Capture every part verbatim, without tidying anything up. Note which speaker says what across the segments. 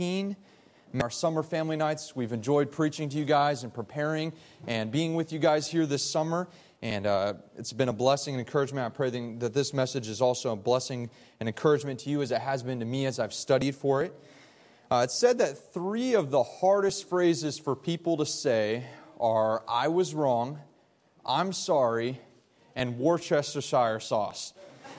Speaker 1: Our summer family nights, we've enjoyed preaching to you guys and preparing and being with you guys here this summer. And uh, it's been a blessing and encouragement. I pray that this message is also a blessing and encouragement to you as it has been to me as I've studied for it. Uh, it's said that three of the hardest phrases for people to say are, I was wrong, I'm sorry, and Worcestershire sauce.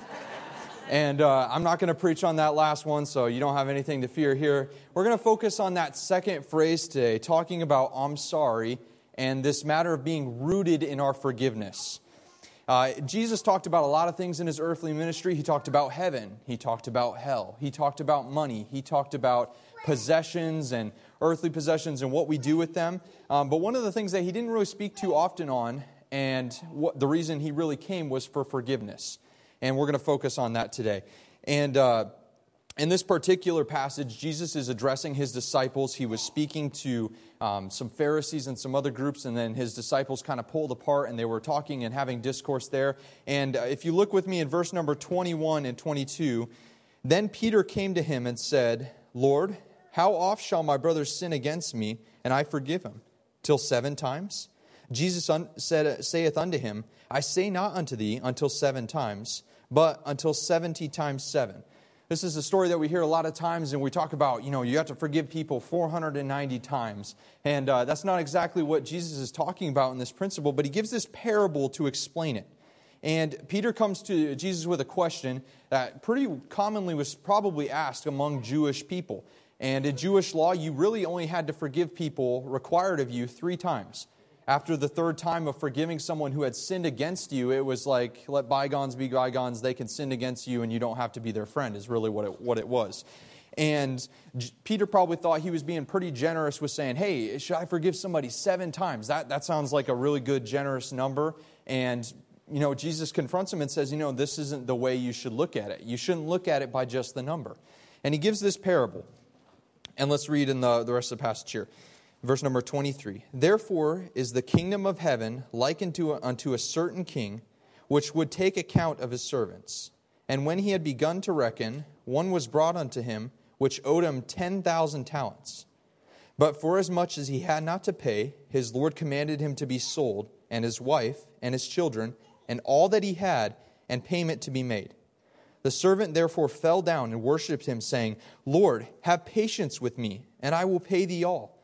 Speaker 1: And uh, I'm not going to preach on that last one, so you don't have anything to fear here. We're going to focus on that second phrase today, talking about I'm sorry, and this matter of being rooted in our forgiveness. Uh, Jesus talked about a lot of things in His earthly ministry. He talked about heaven. He talked about hell. He talked about money. He talked about possessions and earthly possessions and what we do with them. Um, but one of the things that He didn't really speak too often on, and what, the reason He really came was for forgiveness. And we're going to focus on that today. And uh, in this particular passage, Jesus is addressing His disciples. He was speaking to um, some Pharisees and some other groups, and then His disciples kind of pulled apart, and they were talking and having discourse there. And uh, if you look with me in verse number twenty-one and twenty-two, then Peter came to Him and said, Lord, how oft shall my brother sin against me, and I forgive him? Till seven times? Jesus un- said, saith unto him, I say not unto thee until seven times, but until seventy times seven. This is a story that we hear a lot of times, and we talk about, you know, you have to forgive people four hundred ninety times. And uh, that's not exactly what Jesus is talking about in this principle, but He gives this parable to explain it. And Peter comes to Jesus with a question that pretty commonly was probably asked among Jewish people. And in Jewish law, you really only had to forgive people required of you three times. After the third time of forgiving someone who had sinned against you, it was like, let bygones be bygones. They can sin against you and you don't have to be their friend, is really what it, what it was. And Peter probably thought he was being pretty generous with saying, hey, should I forgive somebody seven times? That, that sounds like a really good, generous number. And, you know, Jesus confronts him and says, you know, this isn't the way you should look at it. You shouldn't look at it by just the number. And He gives this parable. And let's read in the, the rest of the passage here. Verse number twenty-three, Therefore is the kingdom of heaven likened to, unto a certain king, which would take account of his servants. And when he had begun to reckon, one was brought unto him, which owed him ten thousand talents. But forasmuch as he had not to pay, his Lord commanded him to be sold, and his wife, and his children, and all that he had, and payment to be made. The servant therefore fell down and worshipped him, saying, Lord, have patience with me, and I will pay thee all.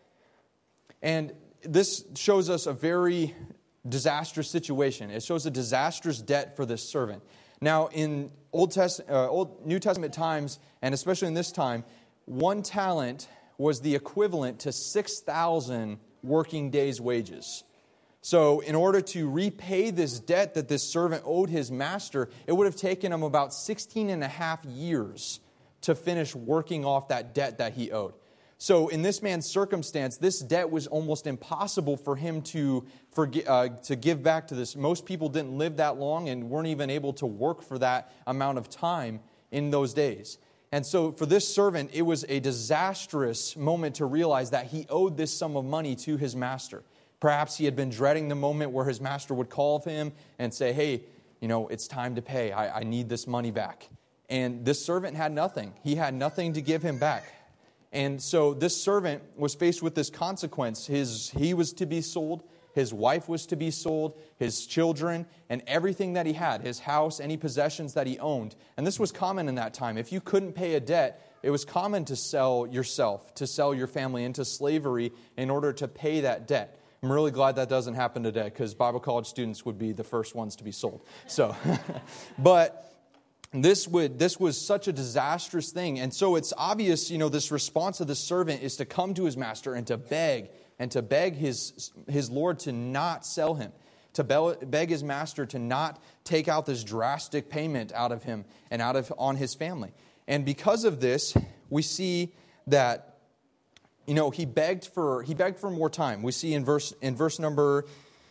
Speaker 1: And this shows us a very disastrous situation. It shows a disastrous debt for this servant. Now, in Old Test, uh, Old New Testament times, and especially in this time, one talent was the equivalent to six thousand working days' wages. So in order to repay this debt that this servant owed his master, it would have taken him about sixteen and a half years to finish working off that debt that he owed. So in this man's circumstance, this debt was almost impossible for him to forget, uh, to give back to this. Most people didn't live that long and weren't even able to work for that amount of time in those days. And so for this servant, it was a disastrous moment to realize that he owed this sum of money to his master. Perhaps he had been dreading the moment where his master would call him and say, hey, you know, it's time to pay. I, I need this money back. And this servant had nothing. He had nothing to give him back. And so this servant was faced with this consequence. His, he was to be sold, his wife was to be sold, his children, and everything that he had, his house, any possessions that he owned. And this was common in that time. If you couldn't pay a debt, it was common to sell yourself, to sell your family into slavery in order to pay that debt. I'm really glad that doesn't happen today because Bible college students would be the first ones to be sold. So, but... This would this was such a disastrous thing. And so it's obvious, you know, this response of the servant is to come to his master and to beg, and to beg his, his Lord to not sell him, to beg his master to not take out this drastic payment out of him and out of on his family. And because of this, we see that, you know, he begged for he begged for more time. We see in verse in verse number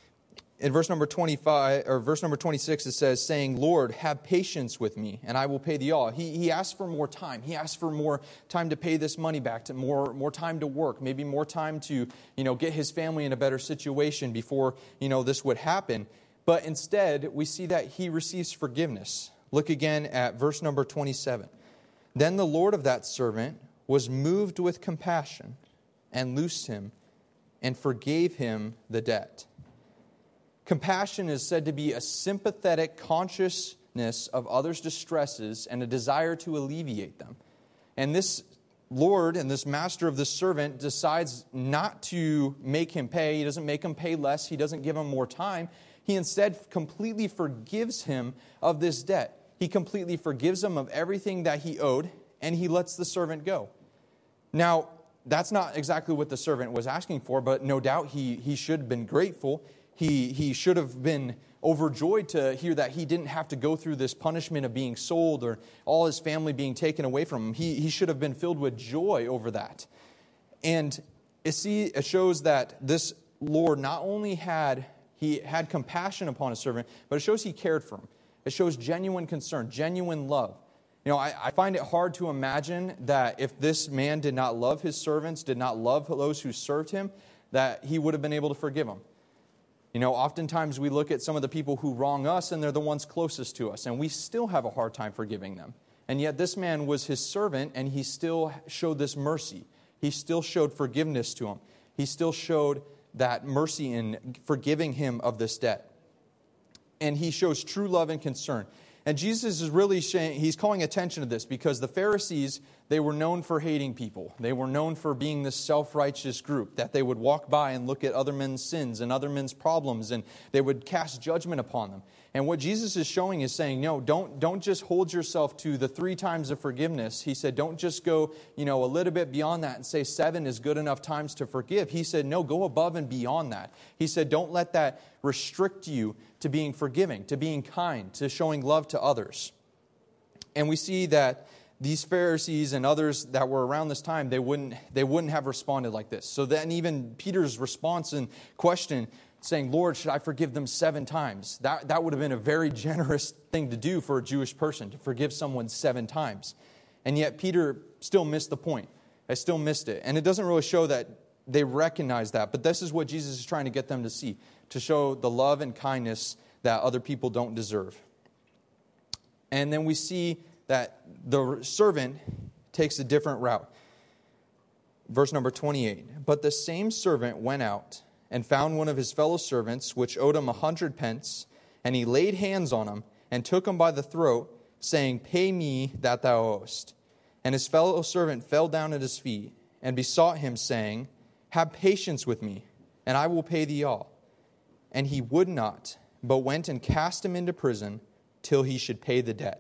Speaker 1: In verse number twenty-five, or verse number twenty-six, it says, saying, Lord, have patience with me, and I will pay thee all. He, he asked for more time. He asked for more time to pay this money back, to more, more time to work, maybe more time to, you know, get his family in a better situation before, you know, this would happen. But instead, we see that he receives forgiveness. Look again at verse number twenty-seven. Then the Lord of that servant was moved with compassion and loosed him and forgave him the debt. Compassion is said to be a sympathetic consciousness of others' distresses and a desire to alleviate them. And this Lord and this master of this servant decides not to make him pay. He doesn't make him pay less. He doesn't give him more time. He instead completely forgives him of this debt. He completely forgives him of everything that he owed, and he lets the servant go. Now, that's not exactly what the servant was asking for, but no doubt he, he should have been grateful. He, he should have been overjoyed to hear that he didn't have to go through this punishment of being sold or all his family being taken away from him. He, he should have been filled with joy over that. And it, see, it shows that this Lord not only had, he had compassion upon his servant, but it shows he cared for him. It shows genuine concern, genuine love. You know, I, I find it hard to imagine that if this man did not love his servants, did not love those who served him, that he would have been able to forgive them. You know, oftentimes we look at some of the people who wrong us, and they're the ones closest to us, and we still have a hard time forgiving them. And yet this man was his servant, and he still showed this mercy. He still showed forgiveness to him. He still showed that mercy in forgiving him of this debt. And he shows true love and concern. And Jesus is really saying, he's calling attention to this because the Pharisees, they were known for hating people. They were known for being this self-righteous group, that they would walk by and look at other men's sins and other men's problems, and they would cast judgment upon them. And what Jesus is showing is saying, no, don't, don't just hold yourself to the three times of forgiveness. He said, don't just go, you know, a little bit beyond that and say seven is good enough times to forgive. He said, no, go above and beyond that. He said, don't let that restrict you to being forgiving, to being kind, to showing love to others. And we see that these Pharisees and others that were around this time, they wouldn't, they wouldn't have responded like this. So then even Peter's response and question saying, Lord, should I forgive them seven times? That, that would have been a very generous thing to do for a Jewish person, to forgive someone seven times. And yet Peter still missed the point. I still missed it. And it doesn't really show that they recognize that. But this is what Jesus is trying to get them to see, to show the love and kindness that other people don't deserve. And then we see that the servant takes a different route. Verse number twenty-eight. But the same servant went out and found one of his fellow servants, which owed him a hundred pence, and he laid hands on him and took him by the throat, saying, Pay me that thou owest. And his fellow servant fell down at his feet and besought him, saying, Have patience with me, and I will pay thee all. And he would not, but went and cast him into prison till he should pay the debt.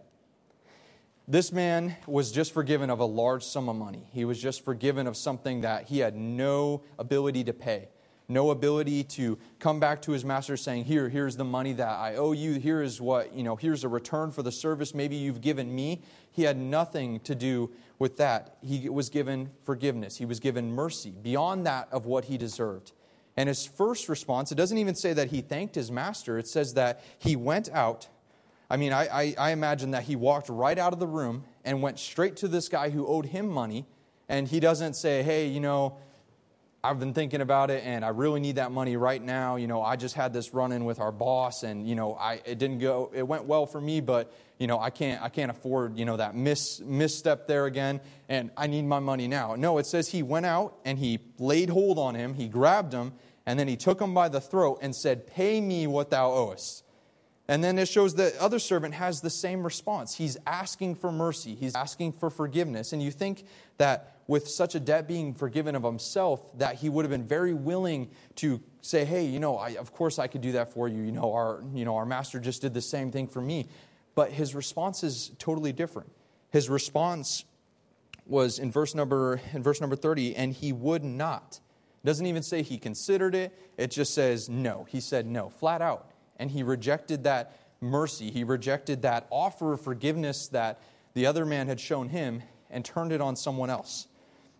Speaker 1: This man was just forgiven of a large sum of money. He was just forgiven of something that he had no ability to pay. No ability to come back to his master saying, here, here's the money that I owe you. Here is what, you know, here's a return for the service maybe you've given me. He had nothing to do with that. He was given forgiveness. He was given mercy beyond that of what he deserved. And his first response, it doesn't even say that he thanked his master. It says that he went out. I mean, I, I, I imagine that he walked right out of the room and went straight to this guy who owed him money. And he doesn't say, hey, you know, I've been thinking about it, and I really need that money right now. You know, I just had this run-in with our boss, and you know, I it didn't go. It went well for me, but you know, I can't I can't afford you know that miss misstep there again, and I need my money now. No, it says he went out and he laid hold on him, he grabbed him, and then he took him by the throat and said, "Pay me what thou owest." And then it shows the other servant has the same response. He's asking for mercy. He's asking for forgiveness. And you think that with such a debt being forgiven of himself, that he would have been very willing to say, hey, you know, I, of course I could do that for you. You know, our, you know, our master just did the same thing for me. But his response is totally different. His response was in verse number in verse number thirty, and he would not. It doesn't even say he considered it. It just says no. He said no, flat out. And he rejected that mercy. He rejected that offer of forgiveness that the other man had shown him and turned it on someone else.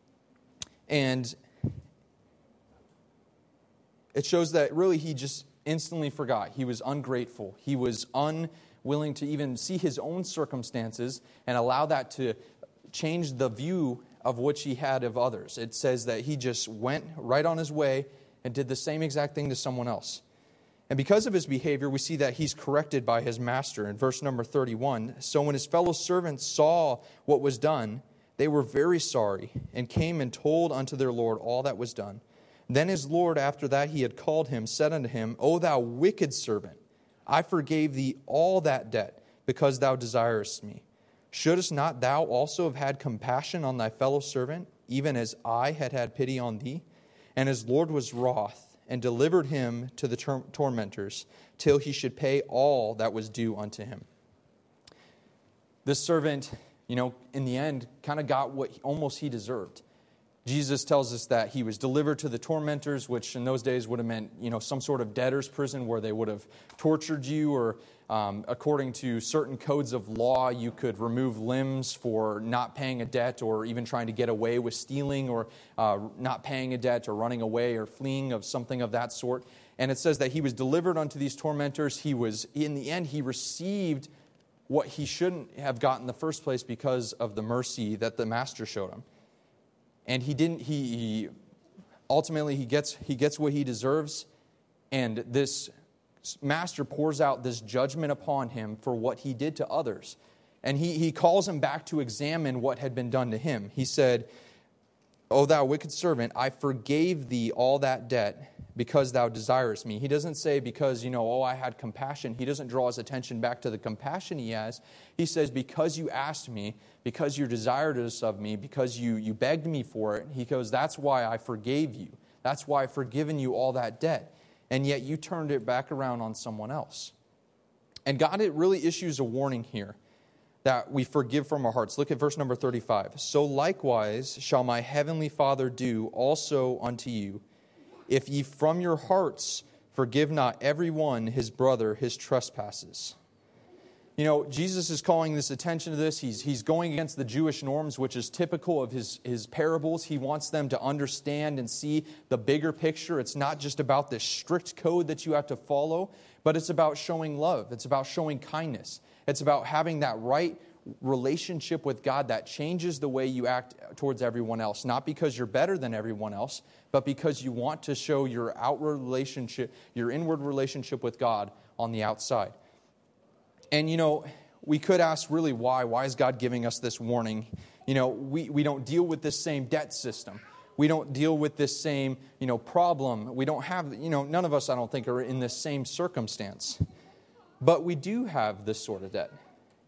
Speaker 1: And it shows that really he just instantly forgot. He was ungrateful. He was unwilling to even see his own circumstances and allow that to change the view of which he had of others. It says that he just went right on his way and did the same exact thing to someone else. And because of his behavior, we see that he's corrected by his master in verse number thirty-one. So when his fellow servants saw what was done, They were very sorry, and came and told unto their Lord all that was done. Then his Lord, after that he had called him, said unto him, O thou wicked servant, I forgave thee all that debt, because thou desirest me. Shouldest not thou also have had compassion on thy fellow servant, even as I had had pity on thee? And his Lord was wroth, and delivered him to the tor- tormentors, till he should pay all that was due unto him. This servant, you know, in the end, kind of got what almost he deserved. Jesus tells us that he was delivered to the tormentors, which in those days would have meant, you know, some sort of debtor's prison where they would have tortured you, or um, according to certain codes of law, you could remove limbs for not paying a debt, or even trying to get away with stealing, or uh, not paying a debt, or running away, or fleeing of something of that sort. And it says that he was delivered unto these tormentors. He was, in the end, he received what he shouldn't have gotten in the first place because of the mercy that the master showed him. And he didn't, he, he ultimately he gets he gets what he deserves, and this master pours out this judgment upon him for what he did to others. And he, he calls him back to examine what had been done to him. He said, O thou wicked servant, I forgave thee all that debt, because thou desirest me. He doesn't say because, you know, oh, I had compassion. He doesn't draw his attention back to the compassion he has. He says, because you asked me, because you desired this of me, because you, you begged me for it, he goes, that's why I forgave you. That's why I've forgiven you all that debt. And yet you turned it back around on someone else. And God, it really issues a warning here that we forgive from our hearts. Look at verse number thirty-five. So likewise shall my heavenly Father do also unto you, if ye from your hearts forgive not every one his brother his trespasses. You know, Jesus is calling this attention to this. He's, he's going against the Jewish norms, which is typical of his, his parables. He wants them to understand and see the bigger picture. It's not just about this strict code that you have to follow, but it's about showing love. It's about showing kindness. It's about having that right relationship with God that changes the way you act towards everyone else. Not because you're better than everyone else, but because you want to show your outward relationship, your inward relationship with God on the outside. And, you know, we could ask really why. Why is God giving us this warning? You know, we, we don't deal with this same debt system. We don't deal with this same, you know, problem. We don't have, you know, none of us, I don't think, are in this same circumstance. But we do have this sort of debt.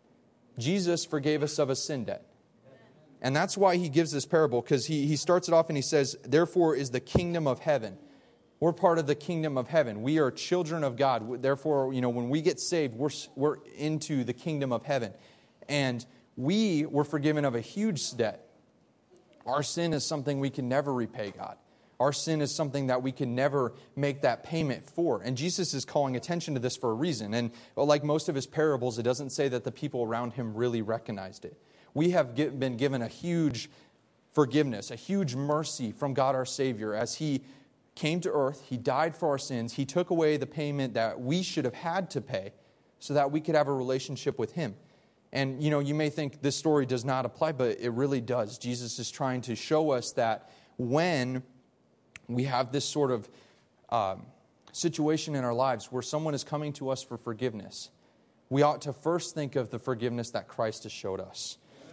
Speaker 1: Jesus forgave us of a sin debt. And that's why he gives this parable, because he, he starts it off and he says, therefore is the kingdom of heaven. We're part of the kingdom of heaven. We are children of God. Therefore, you know, when we get saved, we're, we're into the kingdom of heaven. And we were forgiven of a huge debt. Our sin is something we can never repay God. Our sin is something that we can never make that payment for. And Jesus is calling attention to this for a reason. And well, like most of his parables, it doesn't say that the people around him really recognized it. We have been given a huge forgiveness, a huge mercy from God our Savior as he came to earth. He died for our sins. He took away the payment that we should have had to pay so that we could have a relationship with him. And, you know, you may think this story does not apply, but it really does. Jesus is trying to show us that when we have this sort of um, situation in our lives where someone is coming to us for forgiveness, we ought to first think of the forgiveness that Christ has showed us.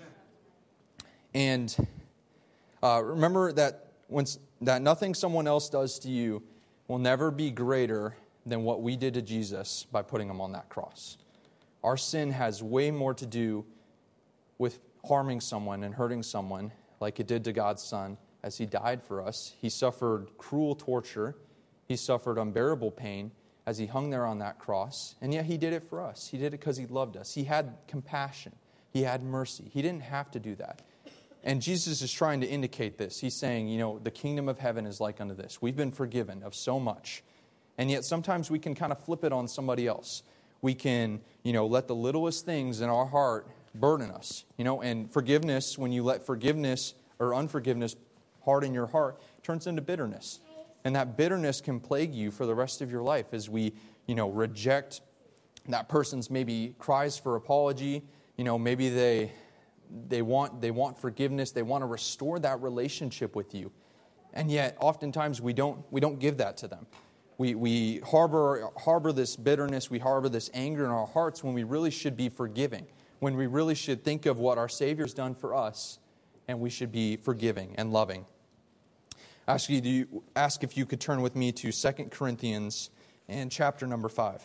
Speaker 1: And uh, remember that when, that nothing someone else does to you will never be greater than what we did to Jesus by putting him on that cross. Our sin has way more to do with harming someone and hurting someone like it did to God's Son. As he died for us, he suffered cruel torture. He suffered unbearable pain as he hung there on that cross. And yet he did it for us. He did it because he loved us. He had compassion. He had mercy. He didn't have to do that. And Jesus is trying to indicate this. He's saying, you know, the kingdom of heaven is like unto this. We've been forgiven of so much. And yet sometimes we can kind of flip it on somebody else. We can, you know, let the littlest things in our heart burden us. You know, and forgiveness, when you let forgiveness or unforgiveness harden your heart, turns into bitterness. And that bitterness can plague you for the rest of your life as we, you know, reject that person's maybe cries for apology. You know, maybe they they want they want forgiveness. They want to restore that relationship with you. And yet, oftentimes we don't we don't give that to them. We we harbor harbor this bitterness, we harbor this anger in our hearts when we really should be forgiving, when we really should think of what our Savior's done for us and we should be forgiving and loving. I ask you to ask if you could turn with me to Second Corinthians and chapter number five.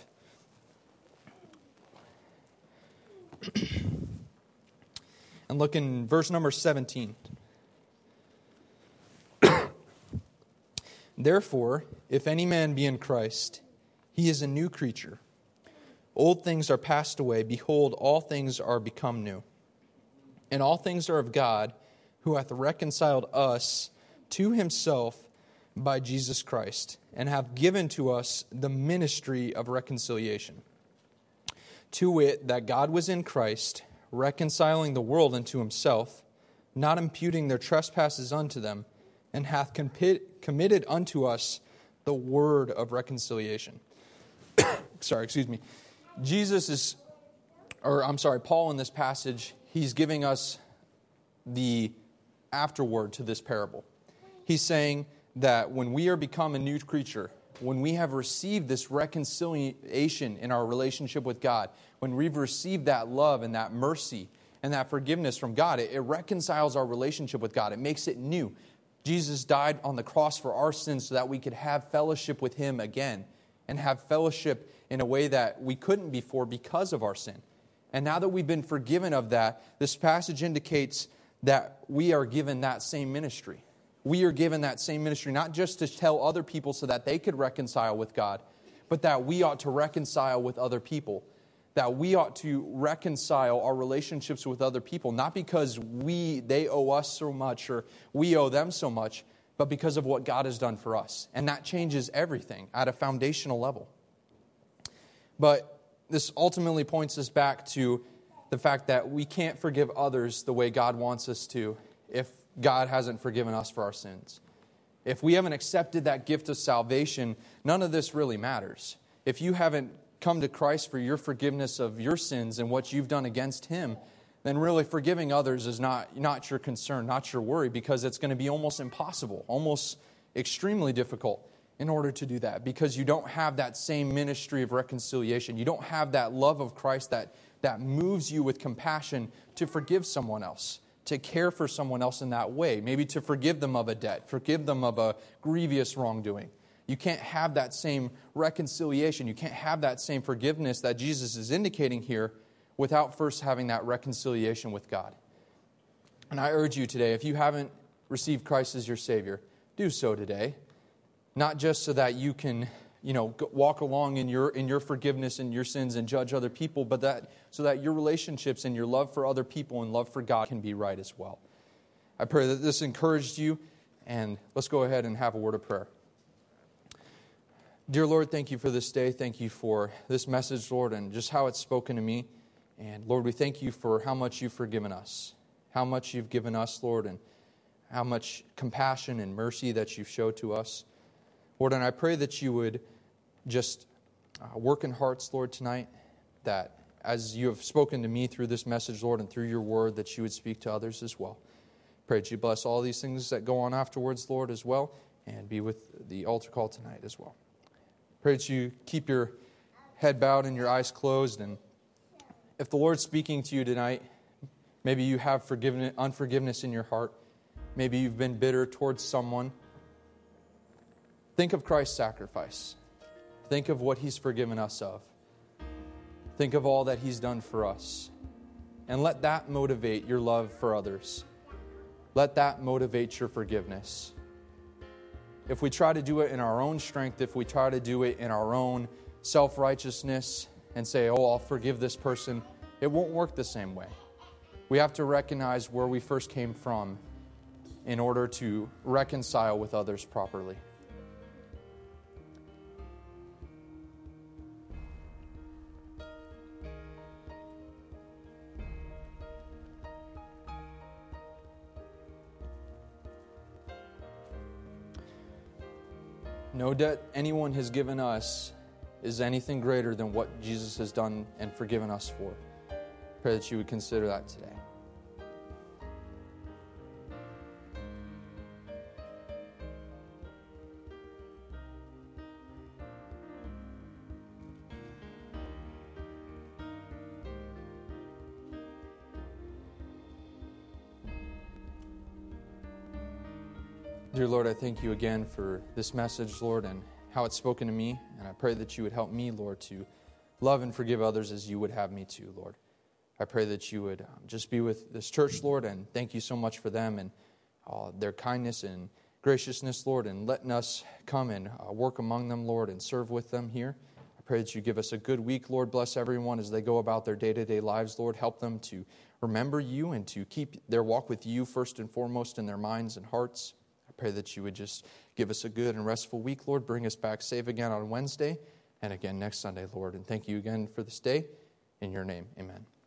Speaker 1: And look in verse number seventeen. Therefore, if any man be in Christ, he is a new creature. Old things are passed away. Behold, all things are become new. And all things are of God, who hath reconciled us to himself by Jesus Christ, and have given to us the ministry of reconciliation. To wit, that God was in Christ, reconciling the world unto himself, not imputing their trespasses unto them, and hath committed unto us the word of reconciliation. Sorry, excuse me. Jesus is, or I'm sorry, Paul in this passage, he's giving us the afterword to this parable. He's saying that when we are become a new creature, when we have received this reconciliation in our relationship with God, when we've received that love and that mercy and that forgiveness from God, it, it reconciles our relationship with God. It makes it new. Jesus died on the cross for our sins so that we could have fellowship with him again and have fellowship in a way that we couldn't before because of our sin. And now that we've been forgiven of that, this passage indicates that we are given that same ministry. We are given that same ministry, not just to tell other people so that they could reconcile with God, but that we ought to reconcile with other people. That we ought to reconcile our relationships with other people, not because we they owe us so much or we owe them so much, but because of what God has done for us. And that changes everything at a foundational level. But this ultimately points us back to the fact that we can't forgive others the way God wants us to if God hasn't forgiven us for our sins. If we haven't accepted that gift of salvation, none of this really matters. If you haven't come to Christ for your forgiveness of your sins and what you've done against him, then really forgiving others is not, not your concern, not your worry, because it's going to be almost impossible, almost extremely difficult in order to do that, because you don't have that same ministry of reconciliation. You don't have that love of Christ that, that moves you with compassion to forgive someone else, to care for someone else in that way, maybe to forgive them of a debt, forgive them of a grievous wrongdoing. You can't have that same reconciliation. You can't have that same forgiveness that Jesus is indicating here without first having that reconciliation with God. And I urge you today, if you haven't received Christ as your Savior, do so today. Not just so that you can, you know, walk along in your in your forgiveness and your sins and judge other people, but that so that your relationships and your love for other people and love for God can be right as well. I pray that this encouraged you, and let's go ahead and have a word of prayer. Dear Lord, thank you for this day. Thank you for this message, Lord, and just how it's spoken to me. And Lord, we thank you for how much you've forgiven us, how much you've given us, Lord, and how much compassion and mercy that you've showed to us. Lord, and I pray that you would just uh, work in hearts, Lord, tonight, that as you have spoken to me through this message, Lord, and through your word, that you would speak to others as well. Pray that you bless all these things that go on afterwards, Lord, as well, and be with the altar call tonight as well. Pray that you keep your head bowed and your eyes closed, and if the Lord's speaking to you tonight, maybe you have forgiveness, unforgiveness in your heart, maybe you've been bitter towards someone, think of Christ's sacrifice. Think of what he's forgiven us of. Think of all that he's done for us. And let that motivate your love for others. Let that motivate your forgiveness. If we try to do it in our own strength, if we try to do it in our own self-righteousness and say, oh, I'll forgive this person, it won't work the same way. We have to recognize where we first came from in order to reconcile with others properly. No debt anyone has given us is anything greater than what Jesus has done and forgiven us for. Pray that you would consider that today. Dear Lord, I thank you again for this message, Lord, and how it's spoken to me. And I pray that you would help me, Lord, to love and forgive others as you would have me to, Lord. I pray that you would um, just be with this church, Lord, and thank you so much for them and uh, their kindness and graciousness, Lord, and letting us come and uh, work among them, Lord, and serve with them here. I pray that you give us a good week, Lord. Bless everyone as they go about their day-to-day lives, Lord. Help them to remember you and to keep their walk with you first and foremost in their minds and hearts. I pray that you would just give us a good and restful week, Lord. Bring us back safe again on Wednesday and again next Sunday, Lord. And thank you again for this day. In your name, amen.